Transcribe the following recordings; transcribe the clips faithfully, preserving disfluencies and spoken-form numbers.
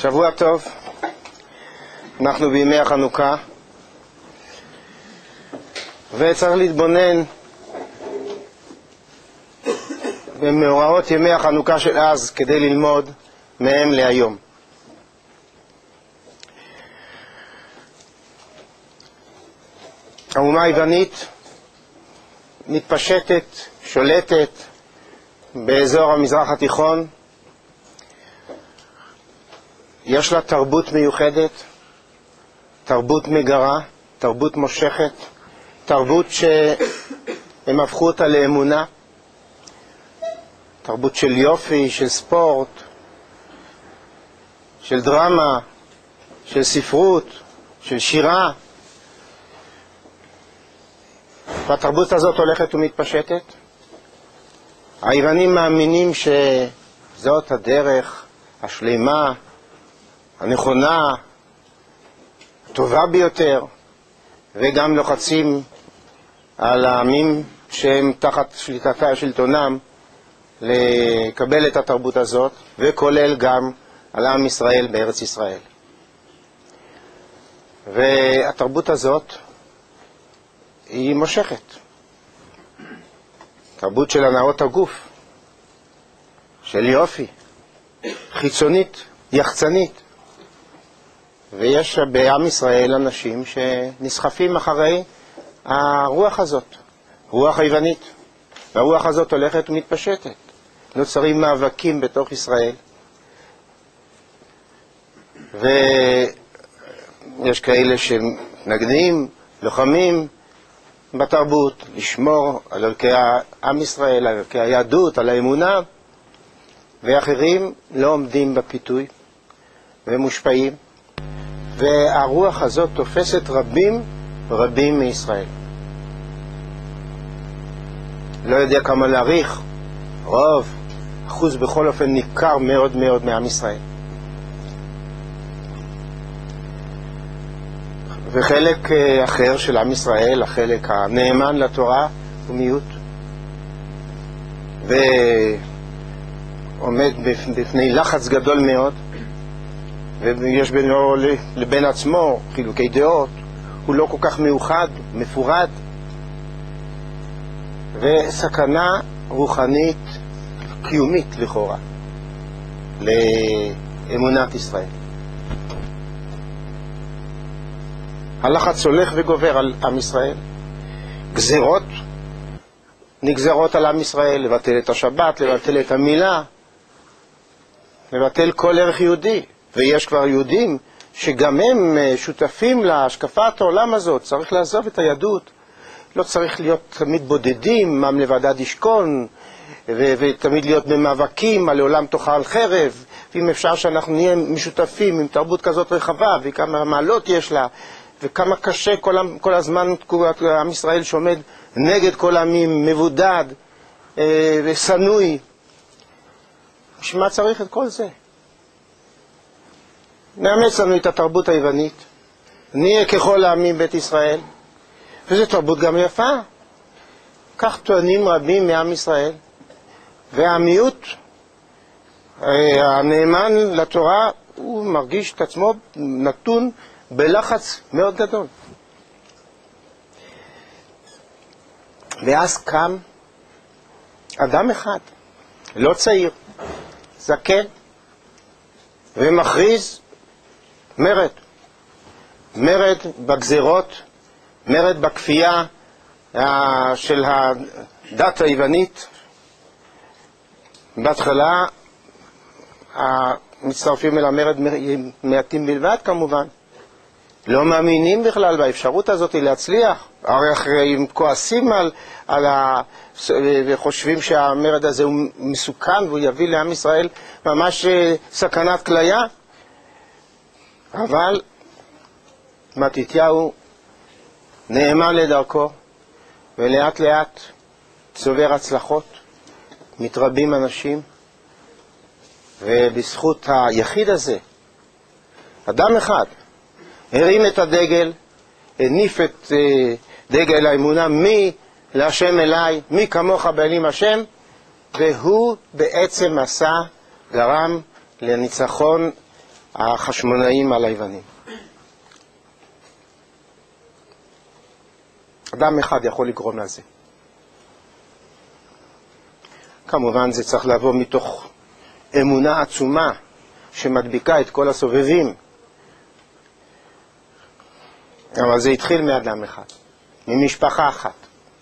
שבוע טוב, אנחנו בימי החנוכה, וצריך להתבונן במאורעות ימי החנוכה של אז כדי ללמוד מהם להיום. האומה היוונית מתפשטת, שולטת באזור המזרח התיכון. יש לה תרבות מיוחדת, תרבות מגרה, תרבות מושכת, תרבות שהם הפכו אותה לאמונה, תרבות של יופי, של ספורט, של דרמה, של ספרות, של שירה. והתרבות הזאת הולכת ומתפשטת. היוונים מאמינים שזאת הדרך השלמה, הנכונה, הטובה ביותר, וגם לוחצים על העמים שהם תחת שליטתה שלטונם לקבל את התרבות הזאת, וכולל גם על עם ישראל בארץ ישראל. והתרבות הזאת היא מושכת. תרבות של הנאות הגוף, של יופי, חיצונית, יחצנית. ויש בעם ישראל אנשים שנסחפים אחרי הרוח הזאת, רוח היוונית. והרוח הזאת הולכת ומתפשטת. נוצרים מאבקים בתוך ישראל. ויש כאלה שנגנים, לוחמים בתרבות, לשמור על ערכי עם ישראל, על ערכי היהדות, על האמונה, ואחרים לא עומדים בפיתוי ומושפעים. והרוח הזאת תופסת רבים רבים מישראל. לא יודע כמה להעריך, רוב, אחוז בכל אופן ניכר מאוד מאוד מעם ישראל. וחלק אחר של עם ישראל, החלק הנאמן לתורה, הוא מיעוט. ועומד בפני לחץ גדול מאוד, ויש בינו לבין עצמו חילוקי דעות, הוא לא כל כך מאוחד, מפורד, וסכנה רוחנית קיומית לכאורה לאמונת ישראל. הלחץ הולך וגובר על עם ישראל. גזרות נגזרות על עם ישראל, לבטל את השבת, לבטל את המילה, לבטל כל ערך יהודי. ויש כבר יהודים שגם הם שותפים להשקפת העולם הזאת. צריך לעזוב את היהדות. לא צריך להיות תמיד בודדים, עם לבדד ישכון, ו- ותמיד להיות במאבקים על עולם תאכל חרב. ואם אפשר שאנחנו נהיה משותפים עם תרבות כזאת רחבה, וכמה מעלות יש לה, וכמה קשה כל, כל הזמן עם ישראל שעומד נגד כל העמים, מבודד אה, וסנוי. בשביל מה צריך את כל זה? נאמץ לנו את התרבות היוונית, נהיה ככל העמים בית ישראל, וזו תרבות גם יפה. כך טוענים רבים מעם ישראל, והמיעוט הנאמן לתורה הוא מרגיש את עצמו נתון בלחץ מאוד גדול. ואז קם אדם אחד, לא צעיר, זקן, ומכריז מרד. מרד בגזרות, מרד בכפייה של הדת היוונית. בהתחלה המצטרפים אל המרד מעטים בלבד כמובן. לא מאמינים בכלל באפשרות הזאת להצליח. הרי הם כועסים על, על ה... וחושבים שהמרד הזה הוא מסוכן והוא יביא לעם ישראל ממש סכנת כליה. אבל מתתיהו נאמן לדרכו, ולאט לאט צובר הצלחות, מתרבים אנשים, ובזכות היחיד הזה, אדם אחד, הרים את הדגל, הניף את דגל האמונה, מי להשם אליי, מי כמוך באלים השם, והוא בעצם עשה, גרם לניצחון החשמונאים על היוונים. אדם אחד יכול לגרום לזה. כמובן זה צריך לבוא מתוך אמונה עצומה שמדביקה את כל הסובבים. אבל זה התחיל מאדם אחד, ממשפחה אחת.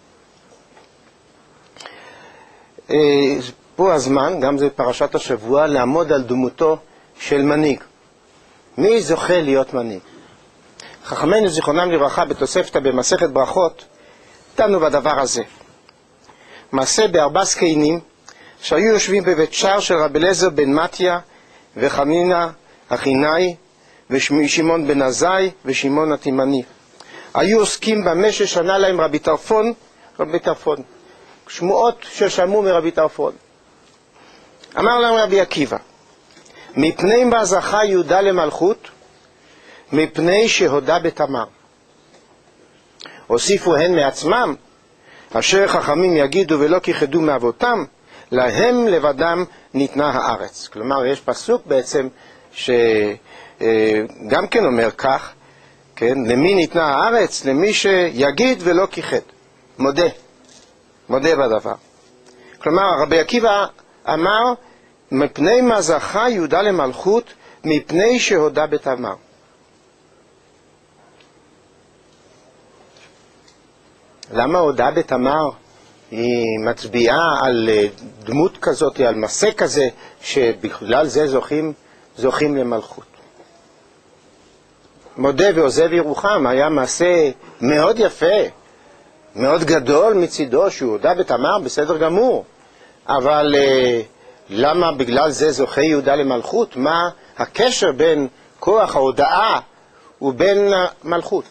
פה הזמן, גם זה פרשת השבוע, לעמוד על דמותו של מנהיג. מי זוכה להיות מנהיג? חכמינו זיכרונם לברכה בתוספתא במסכת ברכות דנו בדבר הזה. מעשה בארבע זקנים שהיו יושבים בבית שער של רבי אליעזר בן מתיה וחנינא החינאי ושמעון בן עזאי ושמעון התימני. היו עוסקים במה ששנה להם רבי טרפון, רבי טרפון. שמועות ששמעו מרבי טרפון. אמר להם רבי עקיבא, מפני מה זכה יהודה למלכות? מפני שהודה בתמר. הוסיפו הן מעצמם, אשר חכמים יגידו ולא כיחדו מאבותם, להם לבדם ניתנה הארץ. כלומר, יש פסוק בעצם שגם כן אומר כך, כן? למי ניתנה הארץ? למי שיגיד ולא כיחד. מודה. מודה בדבר. כלומר, רבי עקיבא אמר, מפני מה זכה יהודה למלכות? מפני שהודה בתמר. למה הודה בתמר? היא מצביעה על דמות כזאת, על מסע כזה, שבכלל זה זוכים, זוכים למלכות. מודה ועוזב ירוחם היה מעשה מאוד יפה, מאוד גדול מצידו, שהוא הודה בתמר, בסדר גמור. אבל למה בגלל זה זוכה יהודה למלכות? מה הקשר בין כוח ההודאה ובין המלכות?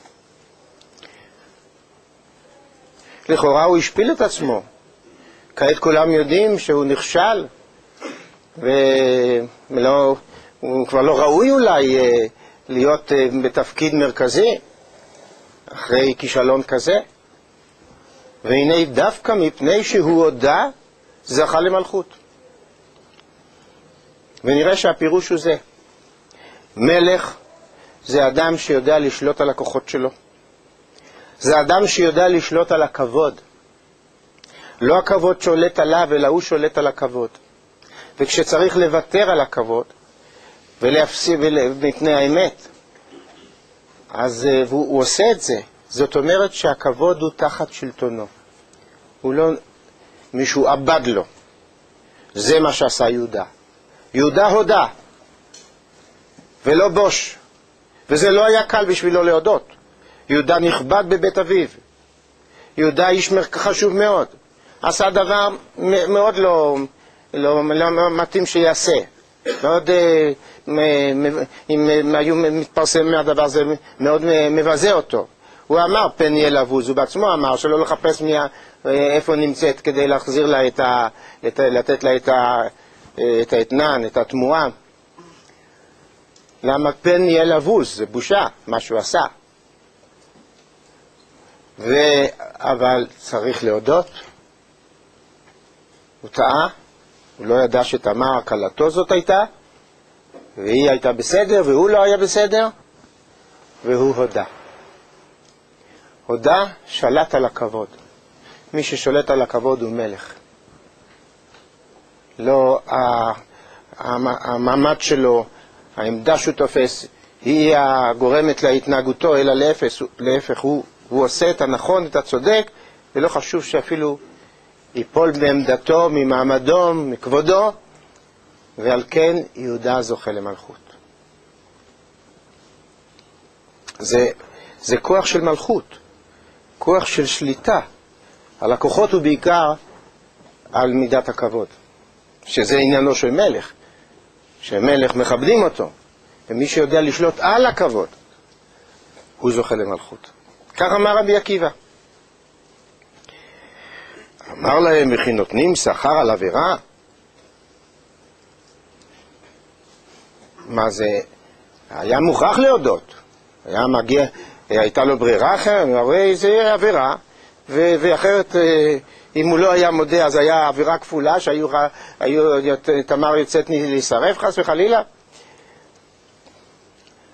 לכאורה הוא השפיל את עצמו. כעת כולם יודעים שהוא נכשל, ולא, הוא כבר לא ראוי אולי להיות בתפקיד מרכזי, אחרי כישלון כזה. והנה דווקא מפני שהוא הודה, זכה למלכות. ונראה שהפירוש הוא זה. מלך זה אדם שיודע לשלוט על הכוחות שלו. זה אדם שיודע לשלוט על הכבוד. לא הכבוד שולט עליו, אלא הוא שולט על הכבוד. וכשצריך לוותר על הכבוד, ולהפסיד מפני האמת, אז הוא, הוא עושה את זה. זאת אומרת שהכבוד הוא תחת שלטונו. הוא לא מישהו עבד לו. זה מה שעשה יהודה. יהודה הודה, ולא בוש. וזה לא היה קל בשבילו להודות. יהודה נכבד בבית אביו. יהודה איש חשוב מאוד. עשה דבר מאוד לא, לא, לא מתאים שיעשה. מאוד, אם היו מתפרסם מהדבר הזה, מאוד מבזה אותו. הוא אמר, פן יהיה לבוז, הוא בעצמו אמר שלא לחפש מיה, איפה נמצאת כדי להחזיר לה את ה, את, לתת לה את, ה, את האתנן, את התמורה. למה פן יהיה לבוז? זה בושה, מה שהוא עשה. ו... אבל צריך להודות, הוא טעה, הוא לא ידע שתמר קלתו זאת הייתה, והיא הייתה בסדר והוא לא היה בסדר, והוא הודה. הודה שלט על הכבוד. מי ששולט על הכבוד הוא מלך. לא המעמד שלו, העמדה שהוא תופס, היא הגורמת להתנהגותו, אלא להפך, להפך הוא, הוא עושה את הנכון, את הצודק, ולא חשוב שאפילו ייפול בעמדתו, ממעמדו, מכבודו, ועל כן יהודה זוכה למלכות. זה, זה כוח של מלכות, כוח של שליטה. הלקוחות הוא בעיקר על מידת הכבוד, שזה עניינו של מלך, שמלך מכבדים אותו, ומי שיודע לשלוט על הכבוד, הוא זוכה למלכות. כך אמר רבי עקיבא. אמר להם, וכי נותנים שכר על עבירה? מה זה? היה מוכרח להודות. היה מגיע, הייתה לו ברירה אחרת, הרי זה עבירה, ו- ואחרת, אם הוא לא היה מודה, אז היה עבירה כפולה, שהיו, היו, תמר יוצאת להישרף חס וחלילה.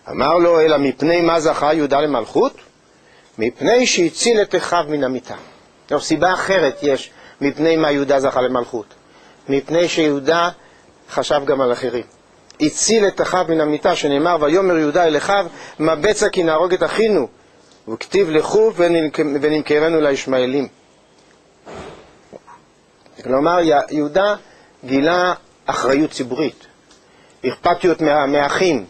אמר לו, אלא מפני מה זכה יהודה למלכות? מפני שהציל את אחיו מן המיתה. זו סיבה אחרת יש מפני מה יהודה זכה למלכות. מפני שיהודה חשב גם על אחרים. הציל את אחיו מן המיתה, שנאמר, ויאמר יהודה אל אחיו, מה בצע כי נהרוג את אחינו, וכתיב לכו ונמכרנו לישמעאלים. כלומר, יהודה גילה אחריות ציבורית, אכפתיות מהאחים,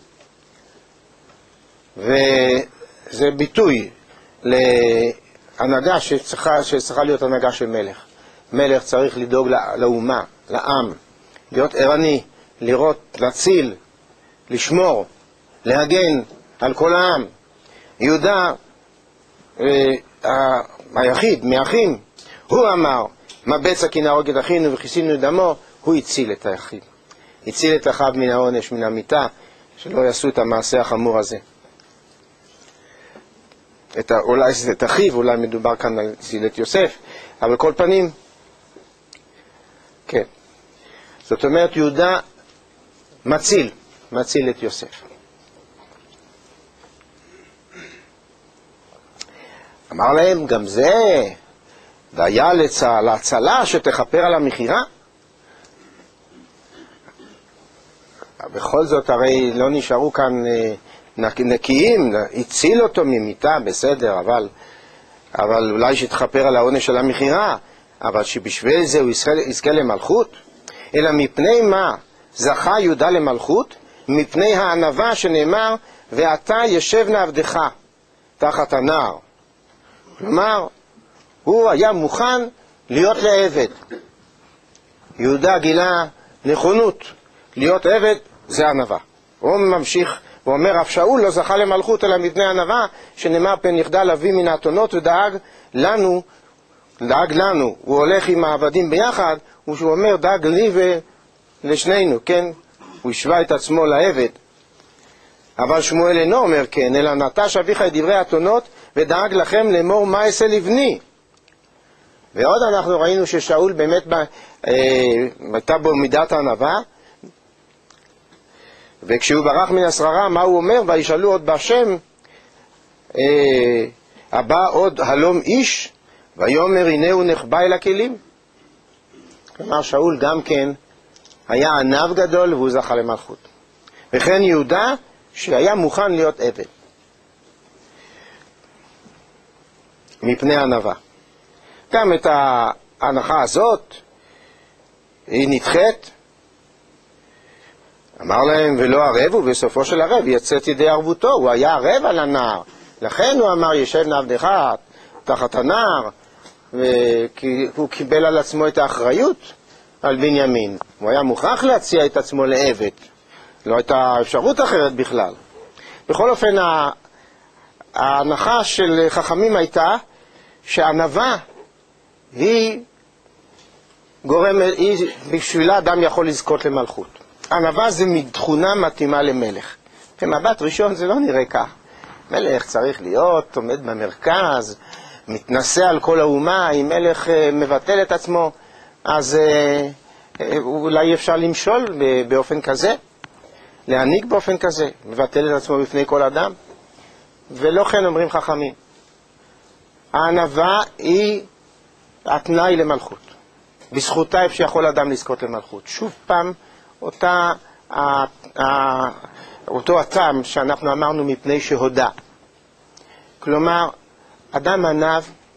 וזה ביטוי להנהגה שצריכה, שצריכה להיות הנהגה של מלך. מלך צריך לדאוג לאומה, לעם, להיות ערני, לראות, להציל, לשמור, להגן על כל העם. יהודה, אה, היחיד מהאחים, הוא אמר, מה בצע כי נהרוג את אחינו וכיסינו את דמו, הוא הציל את האחים. הציל את אחיו מן העונש, מן המיתה, שלא יעשו את המעשה החמור הזה. את, אולי את אחיו, אולי מדובר כאן על הציל את יוסף, אבל כל פנים, כן. זאת אומרת, יהודה מציל, מציל את יוסף. אמר להם, גם זה, והיה לצ... להצלה שתכפר על המחירה? בכל זאת, הרי לא נשארו כאן נקיים, הציל אותו ממיתה, בסדר, אבל, אבל אולי שתכפר על העונש של המחירה, אבל שבשביל זה הוא יזכה למלכות? אלא מפני מה זכה יהודה למלכות? מפני הענווה שנאמר, ואתה ישב נעבדך תחת הנער. כלומר, הוא היה מוכן להיות לעבד. יהודה גילה נכונות להיות עבד, זה ענווה. הוא ממשיך ואומר, אף שאול לא זכה למלכות אלא מפני ענווה, שנאמר פן יחדל אבי מן האתונות ודאג לנו, דאג לנו. הוא הולך עם העבדים ביחד, הוא אומר, דאג לי ולשנינו, כן? הוא השווה את עצמו לעבד. אבל שמואל אינו אומר כן, אלא נטש אביך את דברי האתונות ודאג לכם לאמור מה אעשה לבני. ועוד אנחנו ראינו ששאול באמת אה, הייתה בו מידת הענווה, וכשהוא ברח מן השררה, מה הוא אומר? וישאלו עוד בהשם, אה, הבא עוד הלום איש, ויאמר הנה הוא נחבא אל הכלים. כלומר, שאול גם כן היה ענב גדול והוא זכה למלכות. וכן יהודה שהיה מוכן להיות עבד. מפני ענווה. גם את ההנחה הזאת, היא נדחית. אמר להם, ולא ערב, ובסופו של ערב יצאת ידי ערבותו. הוא היה ערב על הנער. לכן הוא אמר, ישב נעבדך תחת הנער, כי הוא קיבל על עצמו את האחריות על בנימין. הוא היה מוכרח להציע את עצמו לעבד. לא הייתה אפשרות אחרת בכלל. בכל אופן, ההנחה של חכמים הייתה שענווה היא גורמת, היא בשבילה אדם יכול לזכות למלכות. ענווה זה מתכונה מתאימה למלך. במבט ראשון זה לא נראה כך. מלך צריך להיות, עומד במרכז, מתנשא על כל האומה. אם מלך מבטל את עצמו, אז אולי אפשר למשול באופן כזה, להעניק באופן כזה, מבטל את עצמו בפני כל אדם. ולא כן אומרים חכמים. הענווה היא התנאי למלכות. בזכותה אפשר יכול אדם לזכות למלכות. שוב פעם, אותה, אותו הטעם שאנחנו אמרנו מפני שהודה. כלומר, אדם ענב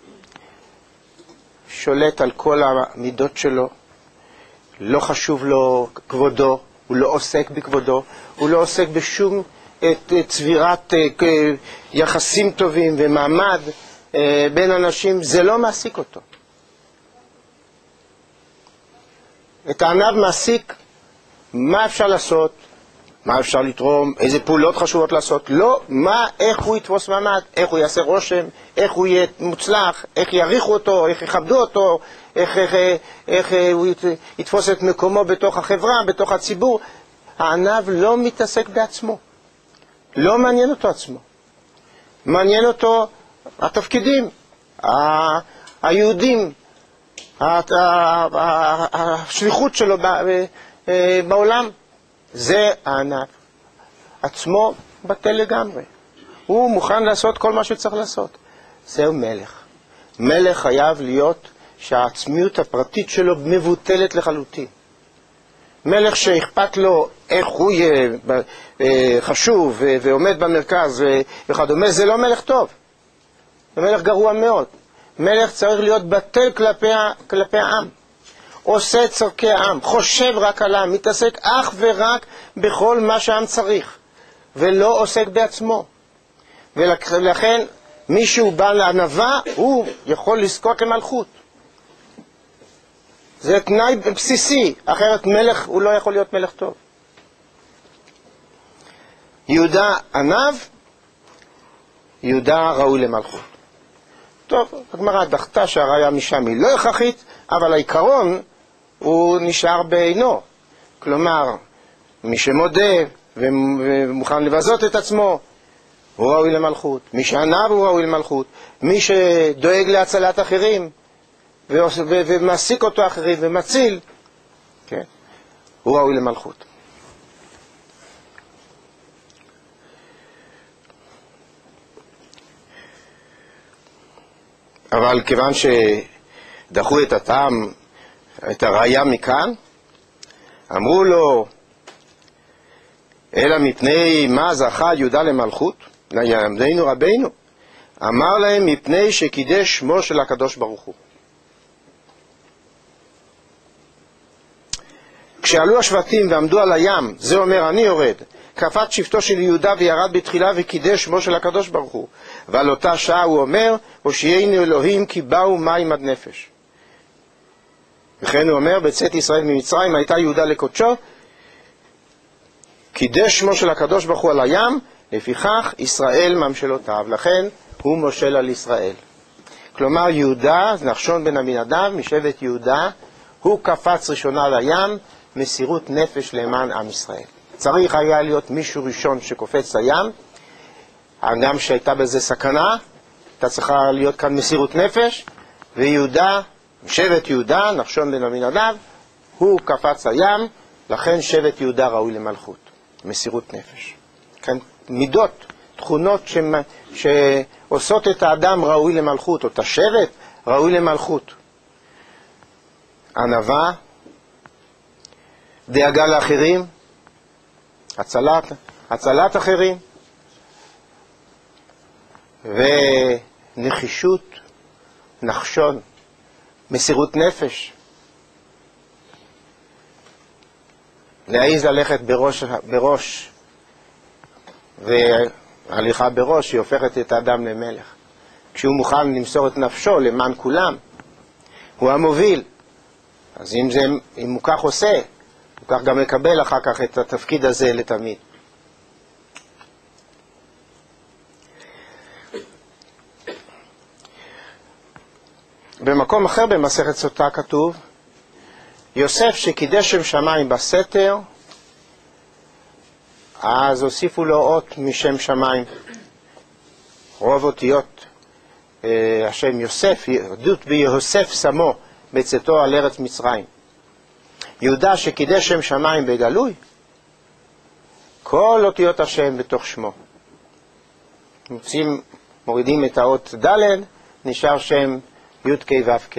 שולט על כל המידות שלו, לא חשוב לו כבודו, הוא לא עוסק בכבודו, הוא לא עוסק בשום את צבירת יחסים טובים ומעמד בין אנשים, זה לא מעסיק אותו. את הענב מעסיק מה אפשר לעשות, מה אפשר לתרום, איזה פעולות חשובות לעשות, לא מה, איך הוא יתפוס מעמד, איך הוא יעשה רושם, איך הוא יהיה מוצלח, איך יעריכו אותו, איך יכבדו אותו, איך, איך, איך, איך הוא יתפוס את מקומו בתוך החברה, בתוך הציבור. הענב לא מתעסק בעצמו, לא מעניין אותו עצמו, מעניין אותו התפקידים, היהודים, השליחות שלו בעולם. זה הענב. עצמו בטל לגמרי. הוא מוכן לעשות כל מה שצריך לעשות. זהו מלך. מלך חייב להיות שהעצמיות הפרטית שלו מבוטלת לחלוטין. מלך שאכפת לו איך הוא יהיה חשוב ועומד במרכז וכדומה, זה לא מלך טוב. זה מלך גרוע מאוד. מלך צריך להיות בטל כלפי, כלפי העם. עושה את צורכי העם, חושב רק על העם, מתעסק אך ורק בכל מה שהעם צריך, ולא עוסק בעצמו. ולכן מישהו בא לענווה, הוא יכול לזכות למלכות. זה תנאי בסיסי, אחרת מלך, הוא לא יכול להיות מלך טוב. יהודה ענב, יהודה ראוי למלכות. טוב, הגמרא דחתה שהראיה משם היא לא הכרחית, אבל העיקרון הוא נשאר בעינו. כלומר, מי שמודה ומוכן לבזות את עצמו, הוא ראוי למלכות. מי שענב הוא ראוי למלכות. מי שדואג להצלת אחרים, ומעסיק אותו אחרים ומציל, כן, הוא ראוי למלכות. אבל כיוון שדחו את הטעם, את הראיה מכאן, אמרו לו, אלא מפני מה זכה יהודה למלכות? לילמדנו רבינו. אמר להם מפני שקידש שמו של הקדוש ברוך הוא. כשעלו השבטים ועמדו על הים, זה אומר אני יורד, קפץ שבטו של יהודה וירד בתחילה וקידש שמו של הקדוש ברוך הוא. ועל אותה שעה הוא אומר, הושיענו אלוהים כי באו מים עד נפש. וכן הוא אומר, בצאת ישראל ממצרים הייתה יהודה לקודשו, קידש שמו של הקדוש ברוך הוא על הים, לפיכך ישראל ממשלותיו. לכן הוא מושל על ישראל. כלומר יהודה, נחשון בן עמינדב, משבט יהודה, הוא קפץ ראשונה על הים, מסירות נפש למען עם ישראל. צריך היה להיות מישהו ראשון שקופץ לים, גם שהייתה בזה סכנה, הייתה צריכה להיות כאן מסירות נפש, ויהודה, שבט יהודה, נחשון בן עמינדב, הוא קפץ לים, לכן שבט יהודה ראוי למלכות, מסירות נפש. כן, מידות, תכונות ש... שעושות את האדם ראוי למלכות, או את השבט ראוי למלכות. ענווה, דאגה לאחרים, הצלת, הצלת אחרים, ונחישות, נחשון, מסירות נפש. להעיז ללכת בראש, בראש, והליכה בראש היא הופכת את האדם למלך. כשהוא מוכן למסור את נפשו למען כולם, הוא המוביל. אז אם, זה, אם הוא כך עושה, הוא כך גם מקבל אחר כך את התפקיד הזה לתמיד. במקום אחר במסכת סוטה כתוב, יוסף שקידש שם שמיים בסתר, אז הוסיפו לו אות משם שמיים, רוב אותיות אה, השם יוסף, עדות ביוסף שמו בצאתו על ארץ מצרים. יהודה שקידש שם שמיים בגלוי, כל אותיות השם בתוך שמו. מוצאים, מורידים את האות ד', נשאר שם י' ק' ו' ק'.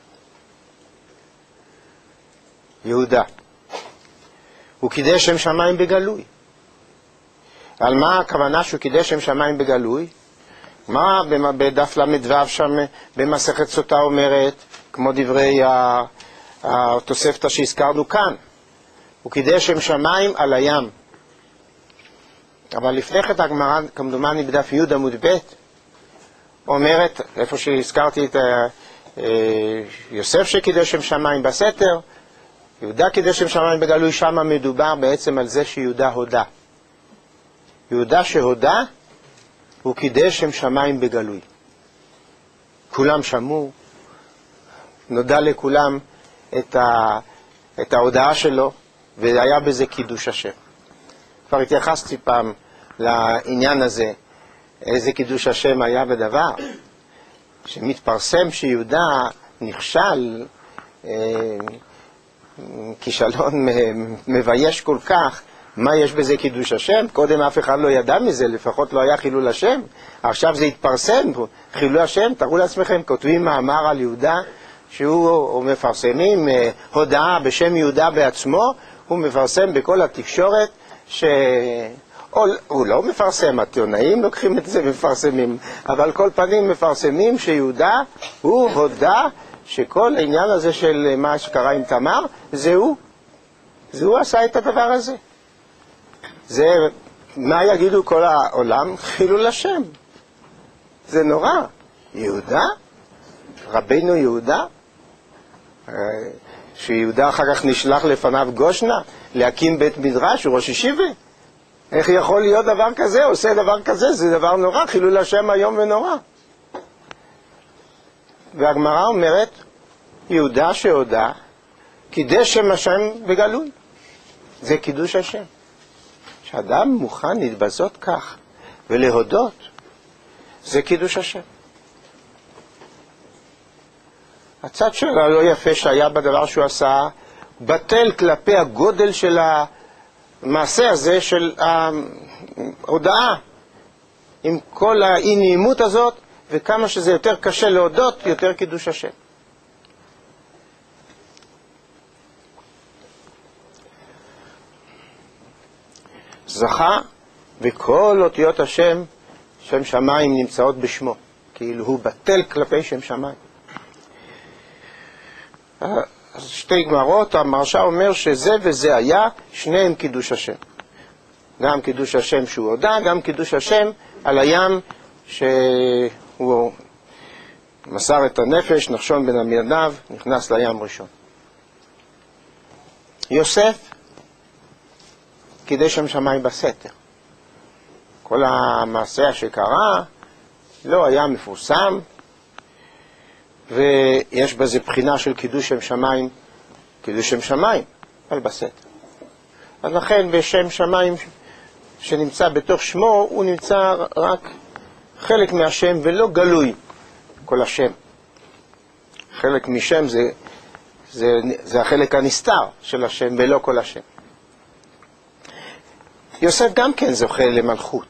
יהודה. הוא קידש שם שמיים בגלוי. על מה הכוונה שהוא קידש שם שמיים בגלוי? מה בדף למדוו שם במסכת סוטה אומרת, כמו דברי התוספתא שהזכרנו כאן? הוא קידש שם שמיים על הים. אבל לפני כן הגמרא, כמדומני בדף י' עמוד ב', אומרת, איפה שהזכרתי את יוסף שקידש שם שמיים בסתר, יהודה קידש שם שמיים בגלוי, שם מדובר בעצם על זה שיהודה הודה. יהודה שהודה, הוא קידש שם שמיים בגלוי. כולם שמעו, נודע לכולם את, ה, את ההודעה שלו, והיה בזה קידוש השם. כבר התייחסתי פעם לעניין הזה, איזה קידוש השם היה בדבר, שמתפרסם שיהודה נכשל, אה, כישלון מבייש כל כך, מה יש בזה קידוש השם? קודם אף אחד לא ידע מזה, לפחות לא היה חילול השם. עכשיו זה התפרסם, חילול השם. תראו לעצמכם, כותבים מאמר על יהודה, שהוא מפרסמים הודעה בשם יהודה בעצמו, הוא מפרסם בכל התקשורת, שהוא לא מפרסם, הטיונאים לוקחים את זה ומפרסמים, אבל כל פנים מפרסמים שיהודה הוא הודע שכל העניין הזה של מה שקרה עם תמר, זה הוא. זה הוא עשה את הדבר הזה. זה, מה יגידו כל העולם? חילול השם. זה נורא. יהודה? רבינו יהודה? שיהודה אחר כך נשלח לפניו גושנה להקים בית מדרש, הוא ראש ישיבה. איך יכול להיות דבר כזה? עושה דבר כזה, זה דבר נורא, חילול השם היום ונורא. והגמרא אומרת, יהודה שהודה, קידש שם השם בגלוי. זה קידוש השם. שאדם מוכן להתבזות כך ולהודות, זה קידוש השם. הצד של הלא יפה שהיה בדבר שהוא עשה, בטל כלפי הגודל של המעשה הזה, של ההודעה, עם כל האי נעימות הזאת, וכמה שזה יותר קשה להודות, יותר קידוש השם. זכה, וכל אותיות השם, שם שמיים נמצאות בשמו, כאילו הוא בטל כלפי שם שמיים. אז שתי גמרות, המרשה אומר שזה וזה היה, שניהם קידוש השם. גם קידוש השם שהוא הודע, גם קידוש השם על הים שהוא מסר את הנפש, נחשון בן עמינדב, נכנס לים ראשון. יוסף קידש שם שמיים בסתר. כל המעשה שקרה לא היה מפורסם, ויש בזה בחינה של קידוש שם שמיים, קידוש שם שמיים, אבל בסתר. אז לכן בשם שמיים שנמצא בתוך שמו, הוא נמצא רק חלק מהשם ולא גלוי כל השם. חלק משם זה, זה, זה החלק הנסתר של השם ולא כל השם. יוסף גם כן זוכה למלכות.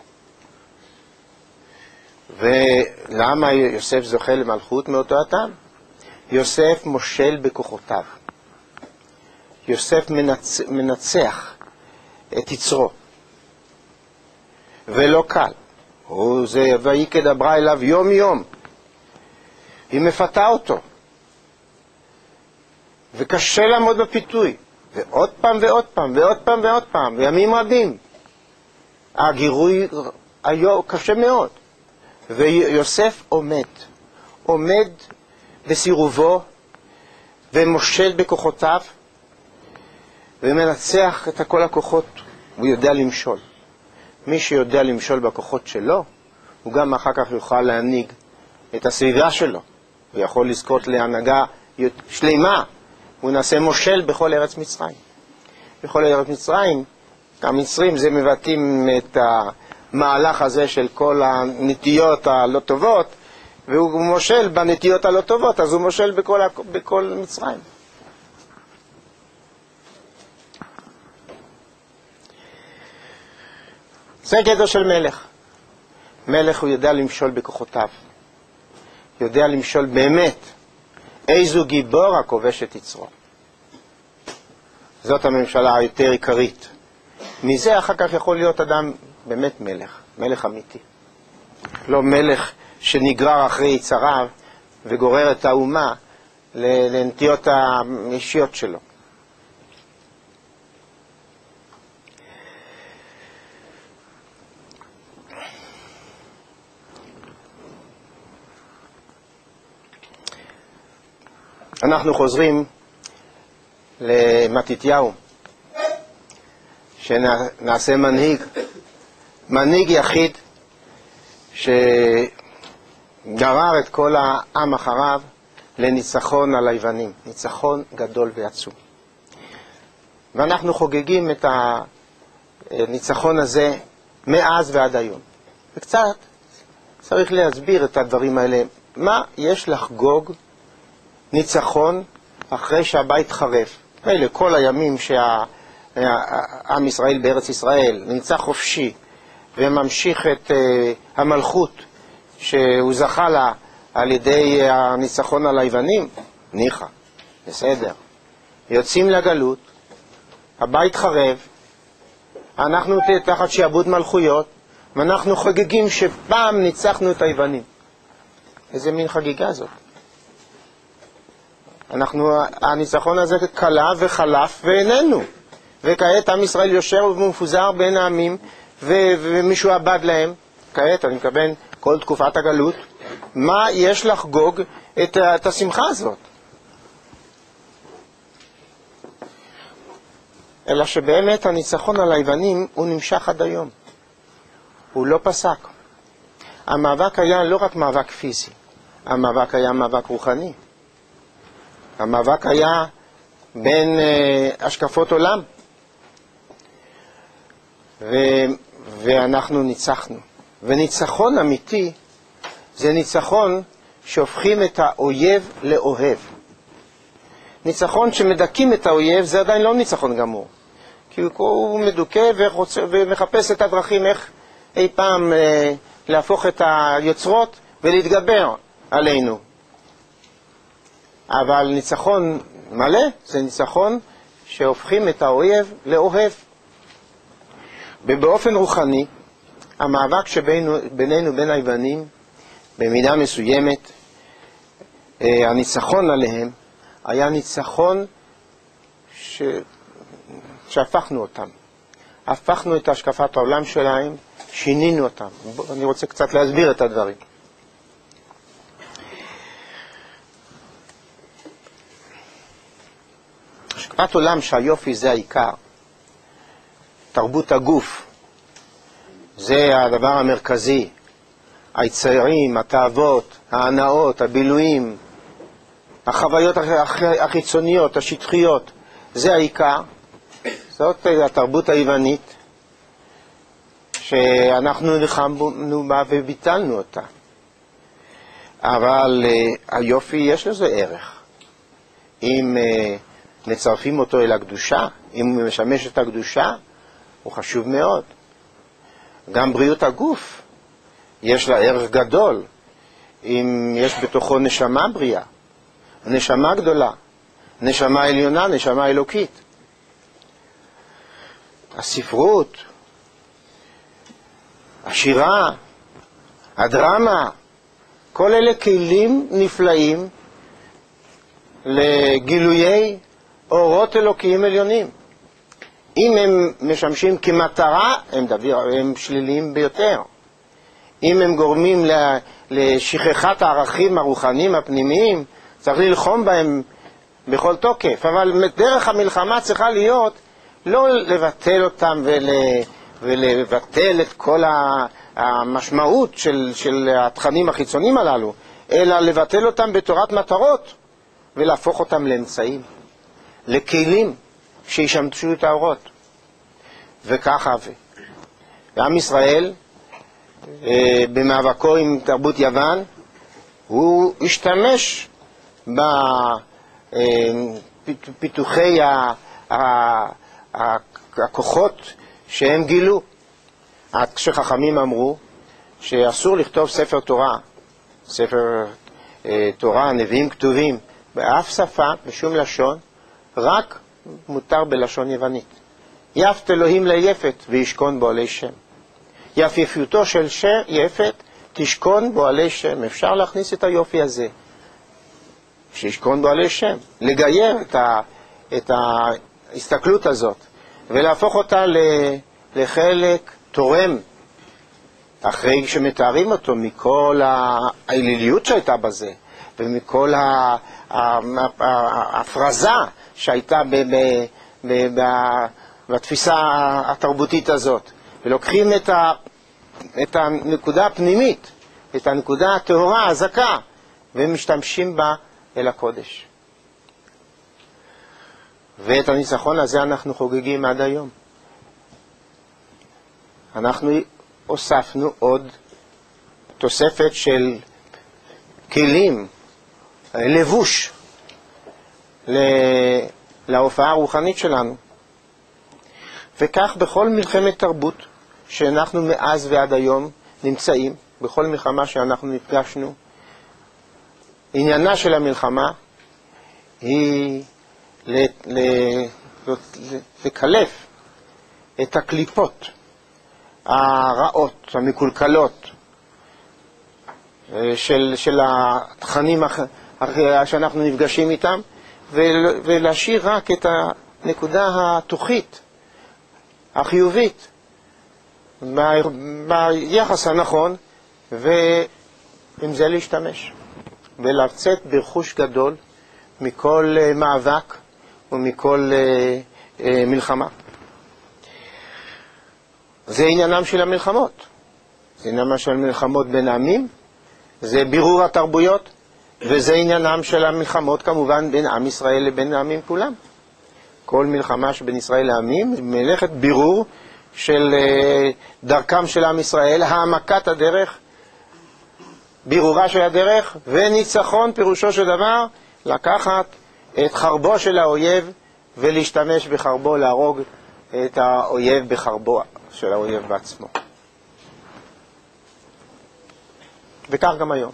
ולמה יוסף זוכה למלכות מאותו הטעם? יוסף מושל בכוחותיו. יוסף מנצ... מנצח את יצרו. ולא קל. הוא זה והיא כדברה אליו יום יום. היא מפתה אותו. וקשה לעמוד בפיתוי. ועוד פעם ועוד פעם ועוד פעם ועוד פעם. וימים רבים. הגירוי היה קשה מאוד. ויוסף עומד. עומד בסירובו ומושל בכוחותיו ומנצח את כל הכוחות. הוא יודע למשול. מי שיודע למשול בכוחות שלו, הוא גם אחר כך יוכל להנהיג את הסביבה שלו. הוא יכול לזכות להנהגה שלמה. הוא נעשה מושל בכל ארץ מצרים. בכל ארץ מצרים, המצרים זה מבטאים את המהלך הזה של כל הנטיות הלא טובות, והוא מושל בנטיות הלא טובות, אז הוא מושל בכל, בכל מצרים. זה גדר של מלך. מלך הוא יודע למשול בכוחותיו. יודע למשול באמת. איזו גיבור הכובש את יצרו. זאת הממשלה היותר עיקרית. מזה אחר כך יכול להיות אדם באמת מלך. מלך אמיתי. לא מלך שנגרר אחרי יצריו וגורר את האומה לנטיות האישיות שלו. אנחנו חוזרים למתתיהו, שנעשה מנהיג, מנהיג יחיד שגרר את כל העם אחריו לניצחון על היוונים, ניצחון גדול ועצום. ואנחנו חוגגים את הניצחון הזה מאז ועד היום. וקצת צריך להסביר את הדברים האלה. מה יש לחגוג ניצחון אחרי שהבית חרב? אלה כל הימים עם ישראל בארץ ישראל, נמצא חופשי וממשיך את המלכות שהוא זכה לה על ידי הניצחון על היוונים, ניחא, בסדר. יוצאים לגלות, הבית חרב, אנחנו תחת שיעבוד מלכויות, ואנחנו חוגגים שפעם ניצחנו את היוונים. איזה מין חגיגה זאת? אנחנו, הניצחון הזה קלה וחלף ואיננו. וכעת עם ישראל יושב ומפוזר בין העמים, ו- ומישהו עבד להם. כעת, אני מכוון כל תקופת הגלות, מה יש לחגוג את, את השמחה הזאת? אלא שבאמת הניצחון על היוונים הוא נמשך עד היום. הוא לא פסק. המאבק היה לא רק מאבק פיזי, המאבק היה מאבק רוחני. המאבק היה בין uh, השקפות עולם. ו... ואנחנו ניצחנו. וניצחון אמיתי זה ניצחון שהופכים את האויב לאוהב. ניצחון שמדכים את האויב זה עדיין לא ניצחון גמור. כי הוא מדוכא ורוצה, ומחפש את הדרכים איך אי פעם אה, להפוך את היוצרות ולהתגבר עלינו. אבל ניצחון מלא זה ניצחון שהופכים את האויב לאוהב. ובאופן רוחני, המאבק שבינינו בין היוונים, במידה מסוימת, אה, הניצחון עליהם, היה ניצחון ש... שהפכנו אותם. הפכנו את השקפת העולם שלהם, שינינו אותם. אני רוצה קצת להסביר את הדברים. השקפת עולם שהיופי זה העיקר. תרבות הגוף, זה הדבר המרכזי. היצרים, התאוות, ההנאות, הבילויים, החוויות החיצוניות, השטחיות, זה העיקר. זאת התרבות היוונית שאנחנו נלחמנו בה וביטלנו אותה. אבל uh, היופי יש לזה ערך. אם uh, מצרפים אותו אל הקדושה, אם הוא משמש את הקדושה, הוא חשוב מאוד. גם בריאות הגוף יש לה ערך גדול. אם יש בתוכו נשמה בריאה, נשמה גדולה, נשמה עליונה, נשמה אלוקית. הספרות, השירה, הדרמה, כל אלה כלים נפלאים לגילויי אורות אלוקיים עליונים. אם הם משמשים כמטרה, הם, דבר, הם שליליים ביותר. אם הם גורמים לשכחת הערכים הרוחניים הפנימיים, צריך ללחום בהם בכל תוקף. אבל דרך המלחמה צריכה להיות לא לבטל אותם ול, ולבטל את כל המשמעות של, של התכנים החיצוניים הללו, אלא לבטל אותם בתורת מטרות ולהפוך אותם לאמצעים, לכלים שישמשו את האורות. וככה, ועם ישראל, במאבקו עם תרבות יוון, הוא השתמש בפיתוחי הכוחות שהם גילו. עד כשחכמים אמרו שאסור לכתוב ספר תורה, ספר תורה, נביאים כתובים, באף שפה, בשום לשון, רק מותר בלשון יוונית. יפת אלוהים ליפת וישכון בו עלי שם. יפיפיותו של יפת תשכון בו עלי שם. אפשר להכניס את היופי הזה, שישכון בו עלי שם, לגייר את, ה, את ההסתכלות הזאת ולהפוך אותה לחלק תורם, אחרי שמתארים אותו מכל האליליות שהייתה בזה ומכל ההפרזה שהייתה ב, ב, ב, ב, בתפיסה התרבותית הזאת, ולוקחים את, ה, את הנקודה הפנימית, את הנקודה הטהורה, הזכה, ומשתמשים בה אל הקודש. ואת הניצחון הזה אנחנו חוגגים עד היום. אנחנו הוספנו עוד תוספת של כלים, לבוש להופעה הרוחנית שלנו. וכך בכל מלחמת תרבות שאנחנו מאז ועד היום נמצאים, בכל מלחמה שאנחנו נפגשנו, עניינה של המלחמה היא לקלף את הקליפות הרעות, המקולקלות של, של התכנים שאנחנו נפגשים איתם, ולהשאיר רק את הנקודה התוכית, החיובית, ביחס הנכון, ועם זה להשתמש, ולצאת ברכוש גדול מכל מאבק ומכל מלחמה. זה עניינם של המלחמות. זה עניינם של המלחמות בין העמים, זה בירור התרבויות, וזה עניינם של המלחמות כמובן בין עם ישראל לבין העמים כולם. כל מלחמה שבין ישראל לעמים מלאכת בירור של דרכם של עם ישראל, העמקת הדרך, בירורה של הדרך, וניצחון פירושו של דבר לקחת את חרבו של האויב ולהשתמש בחרבו להרוג את האויב בחרבו של האויב בעצמו. וכך גם היום.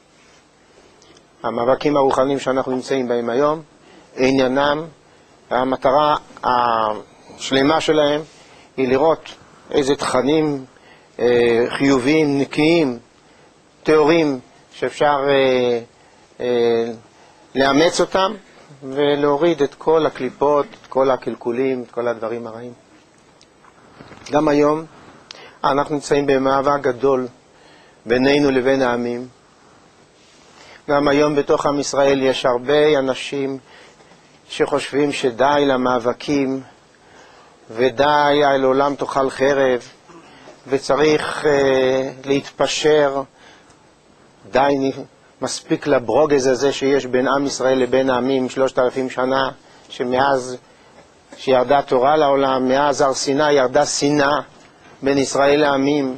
המאבקים הרוחניים שאנחנו נמצאים בהם היום, עניינם, המטרה השלמה שלהם היא לראות איזה תכנים אה, חיוביים, נקיים, תיאורים שאפשר אה, אה, לאמץ אותם ולהוריד את כל הקליפות, את כל הקלקולים, את כל הדברים הרעים. גם היום אנחנו נמצאים במאבק גדול בינינו לבין העמים. גם היום בתוך עם ישראל יש הרבה אנשים שחושבים שדי למאבקים ודי על עולם תאכל חרב וצריך אה, להתפשר, די מספיק לברוגז הזה שיש בין עם ישראל לבין העמים שלושת אלפים שנה, שמאז שירדה תורה לעולם, מאז הר סיני ירדה שנאה בין ישראל לעמים.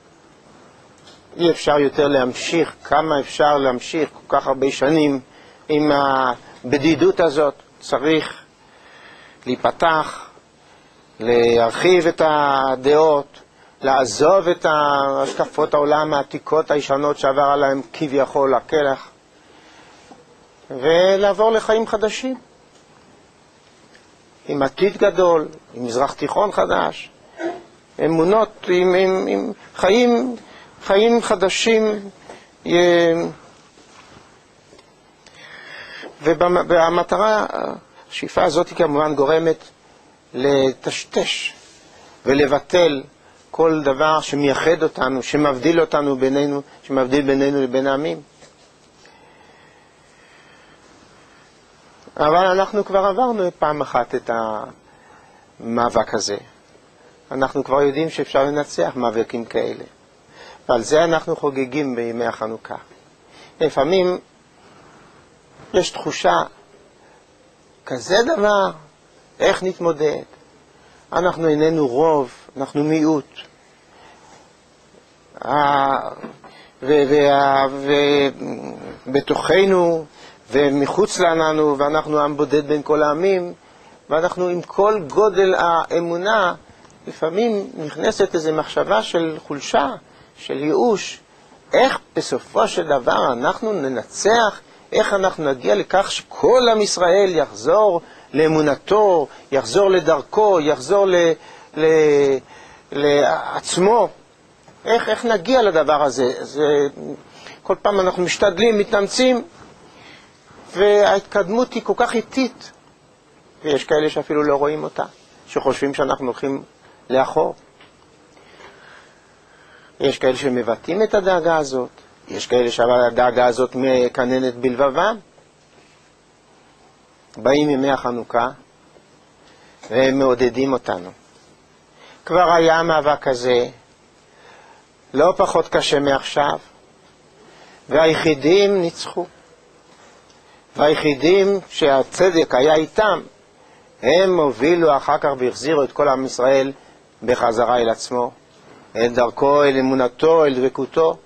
אי אפשר יותר להמשיך, כמה אפשר להמשיך כל כך הרבה שנים עם הבדידות הזאת. צריך להיפתח, להרחיב את הדעות, לעזוב את השקפות העולם העתיקות הישנות שעבר עליהם כביכול הכלח, ולעבור לחיים חדשים, עם עתיד גדול, עם מזרח תיכון חדש, אמונות, עם, עם, עם חיים, חיים חדשים, והמטרה, השאיפה הזאת כמובן גורמת לטשטש ולבטל כל דבר שמייחד אותנו, שמבדיל אותנו בינינו, שמבדיל בינינו לבין העמים. אבל אנחנו כבר עברנו פעם אחת את המאבק הזה. אנחנו כבר יודעים שאפשר לנצח מאבקים כאלה. ועל זה אנחנו חוגגים בימי החנוכה. לפעמים יש תחושה, כזה דבר, איך נתמודד? אנחנו איננו רוב, אנחנו מיעוט. ובתוכנו ומחוץ לנו, ואנחנו עם בודד בין כל העמים, ואנחנו עם כל גודל האמונה, לפעמים נכנסת איזו מחשבה של חולשה, של ייאוש. איך בסופו של דבר אנחנו ננצח? איך אנחנו נגיע לכך שכל עם ישראל יחזור לאמונתו, יחזור לדרכו, יחזור ל, ל, לעצמו? איך, איך נגיע לדבר הזה? זה, כל פעם אנחנו משתדלים, מתאמצים, וההתקדמות היא כל כך איטית, ויש כאלה שאפילו לא רואים אותה, שחושבים שאנחנו הולכים לאחור. יש כאלה שמבטאים את הדאגה הזאת, יש כאלה שהדאגה הזאת מקננת בלבבם. באים ימי החנוכה והם מעודדים אותנו. כבר היה המאבק כזה, לא פחות קשה מעכשיו, והיחידים ניצחו. והיחידים שהצדק היה איתם, הם הובילו אחר כך והחזירו את כל עם ישראל בחזרה אל עצמו, אל דרכו, אל אמונתו, אל דבקותו.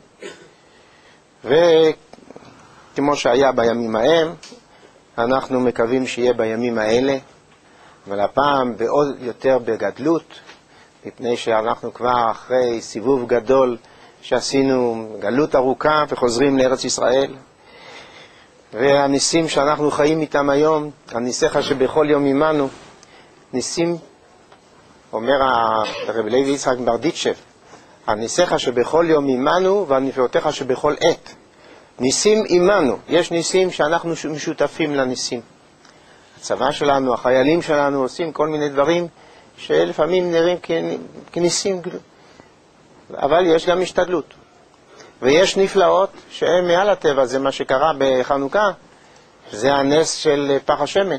וכמו שהיה בימים ההם, אנחנו מקווים שיהיה בימים האלה. אבל הפעם בעוד יותר בגדלות, מפני שאנחנו כבר אחרי סיבוב גדול שעשינו גלות ארוכה וחוזרים לארץ ישראל. והניסים שאנחנו חיים איתם היום, הניסיך שבכל יום עמנו, ניסים, אומר הרב לוי יצחק ברדיצ'ב, הניסיך שבכל יום עמנו והנפלאותיך שבכל עת. ניסים עמנו, יש ניסים שאנחנו משותפים לניסים. הצבא שלנו, החיילים שלנו עושים כל מיני דברים שלפעמים נראים כניסים, אבל יש גם השתדלות. ויש נפלאות שהן מעל הטבע, זה מה שקרה בחנוכה, זה הנס של פח השמן.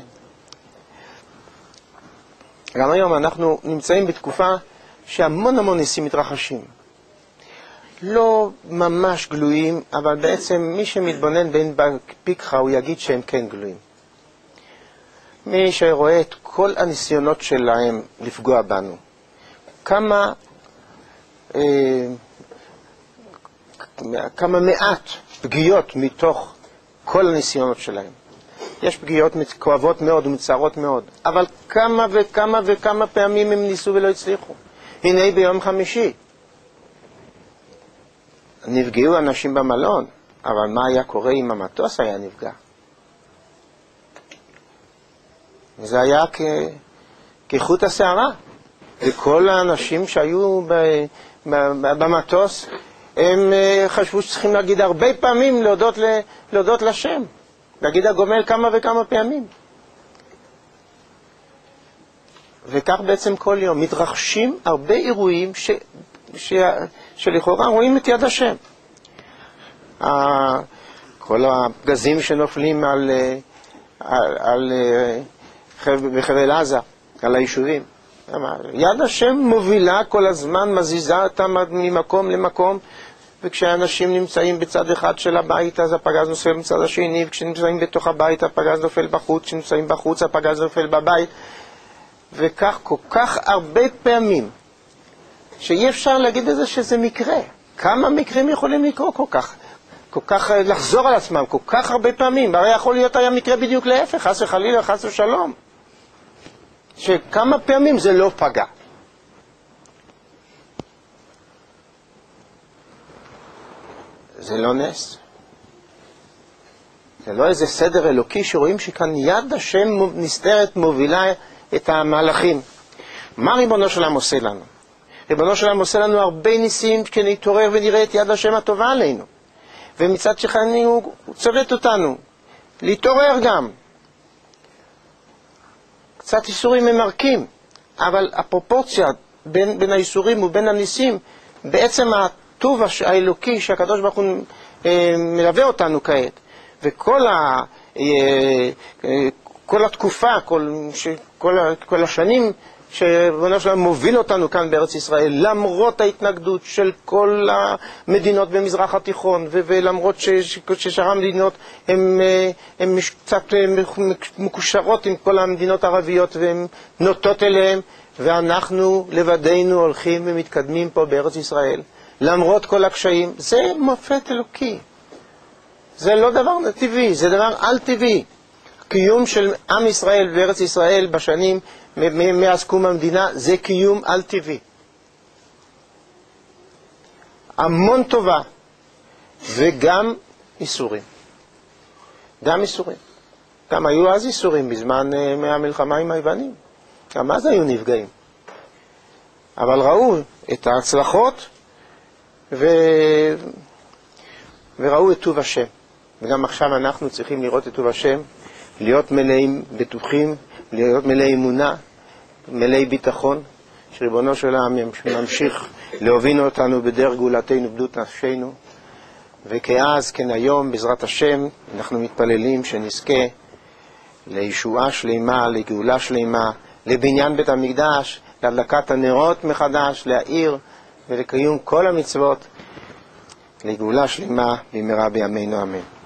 גם היום אנחנו נמצאים בתקופה שהמון המון ניסים מתרחשים. לא ממש גלויים, אבל בעצם מי שמתבונן בין בפיקחה הוא יגיד שהם כן גלויים. מי שרואה את כל הניסיונות שלהם לפגוע בנו, כמה, אה, כמה מעט פגיעות מתוך כל הניסיונות שלהם. יש פגיעות כואבות מאוד ומצערות מאוד, אבל כמה וכמה וכמה פעמים הם ניסו ולא הצליחו. הנה ביום חמישי נפגעו אנשים במלון, אבל מה היה קורה אם המטוס היה נפגע? זה היה כ... כחוט השערה. וכל האנשים שהיו ב... ב... במטוס, הם חשבו שצריכים להגיד הרבה פעמים להודות, ל... להודות לשם. להגיד הגומל כמה וכמה פעמים. וכך בעצם כל יום מתרחשים הרבה אירועים ש... ש... שלכאורה רואים את יד השם. כל הפגזים שנופלים על, על, על בחבל עזה, על היישובים. יד השם מובילה כל הזמן, מזיזה אותם ממקום למקום, וכשאנשים נמצאים בצד אחד של הבית, אז הפגז נופל בצד השני, וכשנמצאים בתוך הבית, הפגז נופל בחוץ, כשנמצאים בחוץ, הפגז נופל בבית. וכך כל כך הרבה פעמים, שאי אפשר להגיד את זה שזה מקרה. כמה מקרים יכולים לקרות כל כך? כל כך לחזור על עצמם, כל כך הרבה פעמים. הרי יכול להיות היה מקרה בדיוק להפך, חס וחלילה, חס ושלום. שכמה פעמים זה לא פגע. זה לא נס. זה לא איזה סדר אלוקי שרואים שכאן יד השם נסתרת מובילה את המהלכים. מה ריבונו של עולם עושה לנו? ריבונו של עולם עושה לנו הרבה ניסים שנתעורר ונראה את יד השם הטובה עלינו. ומצד שכני הוא צוות אותנו להתעורר גם. קצת איסורים ממרקים, אבל הפרופורציה בין, בין האיסורים ובין הניסים, בעצם הטוב האלוקי שהקדוש ברוך הוא אה, מלווה אותנו כעת. וכל ה, אה, אה, כל התקופה, כל, ש, כל, כל השנים שריבונו של עולם מוביל אותנו כאן בארץ ישראל, למרות ההתנגדות של כל המדינות במזרח התיכון, ו- ולמרות ש- ש- ששאר המדינות הן קצת מקושרות עם כל המדינות הערביות והן נוטות אליהן, ואנחנו לבדנו הולכים ומתקדמים פה בארץ ישראל, למרות כל הקשיים. זה מופת אלוקי. זה לא דבר טבעי, זה דבר על טבעי. קיום של עם ישראל בארץ ישראל בשנים מאז קום המדינה זה קיום על טבעי. המון טובה וגם איסורים. גם איסורים. גם היו אז איסורים בזמן מהמלחמה עם היוונים. גם אז היו נפגעים. אבל ראו את ההצלחות ו... וראו את טוב השם. וגם עכשיו אנחנו צריכים לראות את טוב השם, להיות מלאים בטוחים, להיות מלאי אמונה, מלאי ביטחון, שריבונו של עולם ממשיך להוביל אותנו בדרך גאולתנו, בדות נפשנו. וכאז כן היום בעזרת השם אנחנו מתפללים שנזכה לישועה שלמה, לגאולה שלמה, לבניין בית המקדש, להדלקת הנרות מחדש, להאיר ולקיום כל המצוות, לגאולה שלמה במהרה בימינו אמן.